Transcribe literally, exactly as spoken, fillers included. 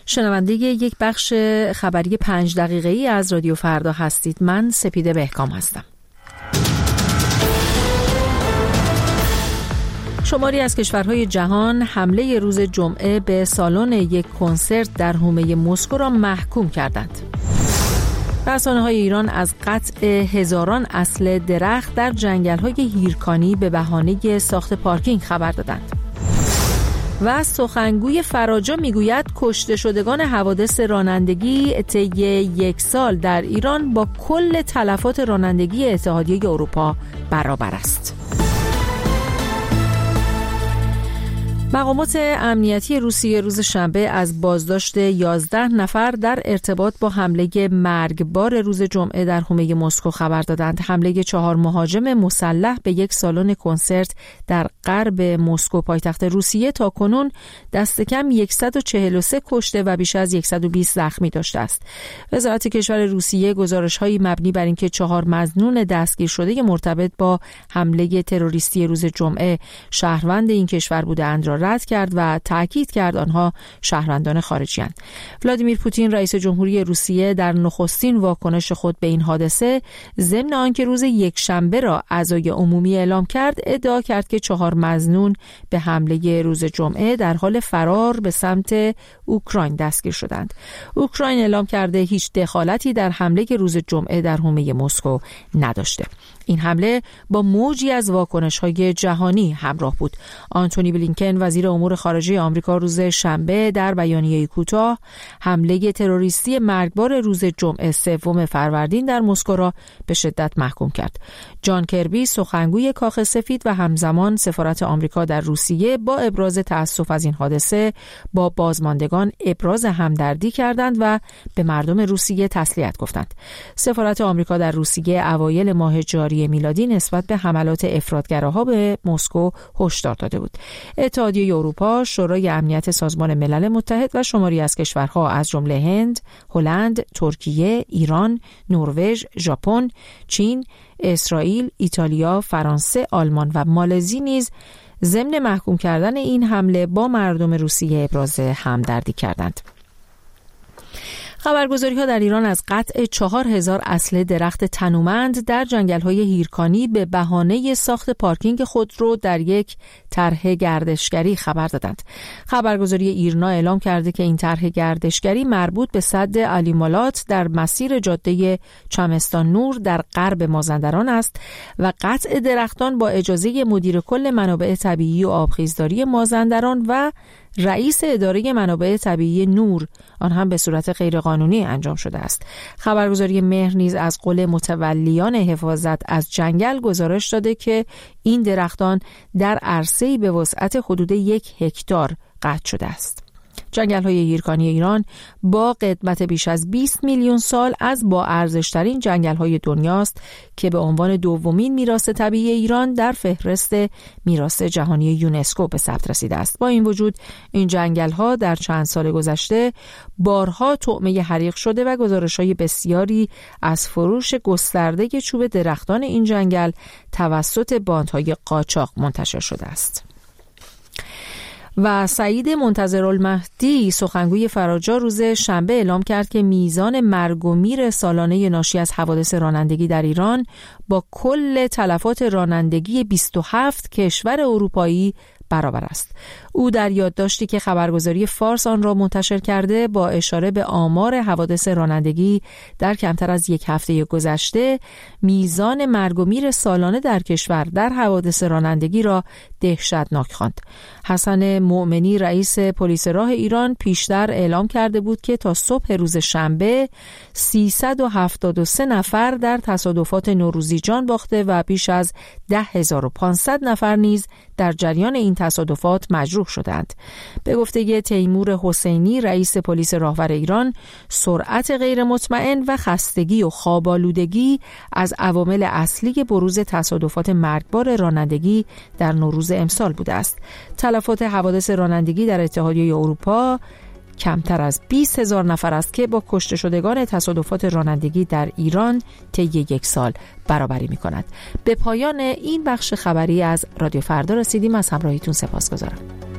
شنونده یک بخش خبری پنج دقیقه‌ای از رادیو فردا هستید. من سپیده بهکام هستم. شماری از کشورهای جهان حمله روز جمعه به سالن یک کنسرت در حومه مسکو را محکوم کردند. رسانه‌های ایران از قطع هزاران اصل درخت در جنگل‌های هیرکانی به بهانه ساخت پارکینگ خبر دادند. و سخنگوی فراجا میگوید کشته شدگان حوادث رانندگی طی یک سال در ایران با کل تلفات رانندگی اتحادیه اروپا برابر است. مقامات امنیتی روسیه روز شنبه از بازداشت یازده نفر در ارتباط با حمله مرگبار روز جمعه در حومه مسکو خبر دادند. حمله چهار مهاجم مسلح به یک سالن کنسرت در غرب مسکو پایتخت روسیه تا کنون دست کم صد و چهل و سه کشته و بیش از صد و بیست زخمی داشته است. وزارت کشور روسیه گزارش‌هایی مبنی بر اینکه چهار مظنون دستگیر شده مرتبط با حمله تروریستی روز جمعه شهروند این کشور بودند را رد کرد و تاکید کرد آنها شهروندان خارجی‌اند. ولادیمیر پوتین رئیس جمهوری روسیه در نخستین واکنش خود به این حادثه ضمن آنکه روز یکشنبه را عزای عمومی اعلام کرد ادعا کرد که چهار مظنون به حمله روز جمعه در حال فرار به سمت اوکراین دستگیر شدند. اوکراین اعلام کرده هیچ دخالتی در حمله روز جمعه در حومه مسکو نداشته. این حمله با موجی از واکنش‌های جهانی همراه بود. آنتونی بلینکن وزیر امور خارجه آمریکا روز شنبه در بیانیه‌ای کوتاه حمله تروریستی مرگبار روز جمعه سوم فروردین در مسکو را به شدت محکوم کرد. جان کربی سخنگوی کاخ سفید و همزمان سفارت آمریکا در روسیه با ابراز تأسف از این حادثه با بازماندگان ابراز همدردی کردند و به مردم روسیه تسلیت گفتند. سفارت آمریکا در روسیه اوایل ماه جاری میلادی نسبت به حملات افراطگراها به مسکو هشدار داده بود. اتحادیه اروپا، شورای امنیت سازمان ملل متحد و شماری از کشورها از جمله هند، هلند، ترکیه، ایران، نروژ، ژاپن، چین، اسرائیل، ایتالیا، فرانسه، آلمان و مالزی نیز ضمن محکوم کردن این حمله با مردم روسیه ابراز همدردی کردند. خبرگزاری‌ها در ایران از قطع چهار هزار اصل درخت تنومند در جنگل‌های هیرکانی به بهانه ساخت پارکینگ خودرو در یک طرح گردشگری خبر دادند. خبرگزاری ایرنا اعلام کرده که این طرح گردشگری مربوط به سد علیمالات در مسیر جاده چمستان نور در غرب مازندران است و قطع درختان با اجازه مدیر کل منابع طبیعی و آبخیزداری مازندران و رئیس اداره منابع طبیعی نور آن هم به صورت غیرقانونی انجام شده است. خبرگزاری مهر نیز از قول متولیان حفاظت از جنگل گزارش داده که این درختان در عرصه‌ای به وسعت حدود یک هکتار قطع شده است. جنگل‌های هیرکانی ایران با قدمت بیش از بیست میلیون سال از با ارزش‌ترین جنگل‌های دنیاست که به عنوان دومین میراث طبیعی ایران در فهرست میراث جهانی یونسکو به ثبت رسیده است. با این وجود این جنگل‌ها در چند سال گذشته بارها طعمه حریق شده و گزارش‌های بسیاری از فروش گسترده چوب درختان این جنگل توسط باندهای قاچاق منتشر شده است. و سعید منتظرالمهدی سخنگوی فراجا روز شنبه اعلام کرد که میزان مرگ و میر سالانه ناشی از حوادث رانندگی در ایران با کل تلفات رانندگی بیست و هفت کشور اروپایی برابر است. او در یادداشتی که خبرگزاری فارس آن را منتشر کرده با اشاره به آمار حوادث رانندگی در کمتر از یک هفته گذشته میزان مرگ و میر سالانه در کشور در حوادث رانندگی را دهشتناک خواند. حسن مؤمنی رئیس پلیس راه ایران پیشتر اعلام کرده بود که تا صبح روز شنبه سیصد و هفتاد و سه نفر در تصادفات نوروزی جان باخته و بیش از ده هزار و پانصد نفر نیز در جریان این تصادفات مجروح شدند. به گفته تیمور حسینی رئیس پلیس راهور ایران، سرعت غیر مطمئن و خستگی و خواب‌آلودگی از عوامل اصلی بروز تصادفات مرگبار رانندگی در نوروز امسال بوده است. تلفات حوادث رانندگی در اتحادیه اروپا کمتر از بیست هزار نفر است که با کشته شدگان تصادفات رانندگی در ایران طی یک سال برابری می کند. به پایان این بخش خبری از رادیو فردا رسیدیم. از همراهیتون سپاسگزارم.